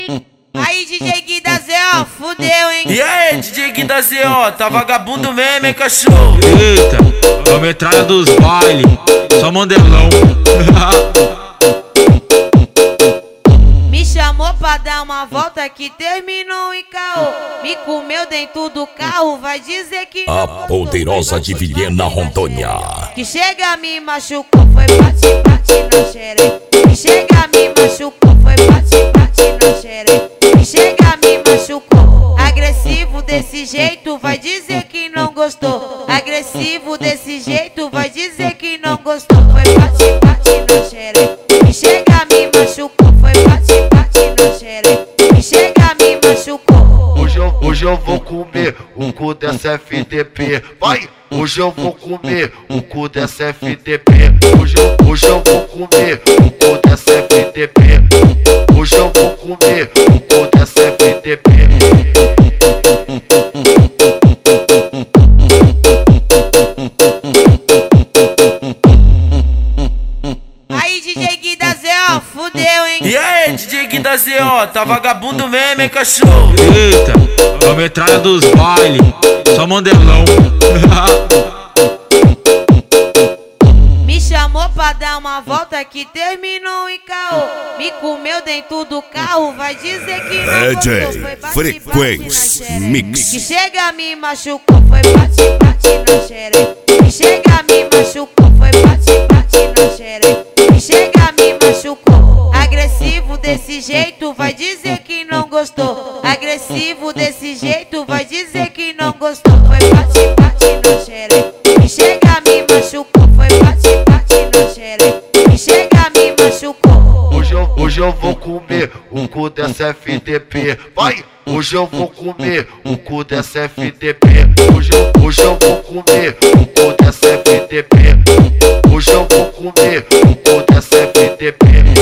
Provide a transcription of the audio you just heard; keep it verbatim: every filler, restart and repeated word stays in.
Aí, D J Gui da Z O, fudeu, hein? E aí, D J Gui da Z O, tá vagabundo mesmo, hein, cachorro? Eita, a metralha dos baile, só mandelão. Me chamou pra dar uma volta que terminou em caô. Me comeu dentro do carro, vai dizer que não A gostou. poderosa de Vilhena, Rondônia. Que chega, me machucou, foi bate, bate na xereca. Que chega, me machucou, foi bate, bate na xereca. Que chega, me machucou. Agressivo desse jeito, vai dizer que não gostou. Agressivo desse jeito, vai dizer que não gostou. Foi bate, bate na xereca. Que chega, me machucou, foi bate, bate na xereca. Que chega, me machucou. Hoje eu, hoje eu vou comer o cu dessa F D P. Vai! Hoje eu vou comer o cu dessa F D P. Hoje eu, hoje eu vou comer o cu dessa F D P. Hoje eu vou comer o cu dessa F D P. Aí, D J Gui da Z O, fudeu, hein? E aí, D J Gui da Z O, tá vagabundo mesmo, hein, cachorro? Eita, a metralha dos baile, só mandelão. Me chamou pra dar uma volta que terminou em caô. Me comeu dentro do carro, vai dizer que não D J gostou. Foi bate, Frequência bate na xereca. Mix. Que chega, me machucou, foi bate, bate na xereca. Que chega, me machucou, foi bate, bate na xereca. Que chega, me machucou. Agressivo desse jeito, vai dizer que não gostou. Agressivo desse jeito, vai dizer que não gostou. Foi bate, bate na xereca. Que chega, me machucou, foi bate, bate na xereca. Que chega, me machucou. Hoje eu, hoje eu vou comer o cu dessa F D P. Vai! Hoje eu vou comer o cu dessa F D P. Hoje eu, hoje eu vou comer o cu dessa F D P. Hoje eu vou comer o cu dessa F D P.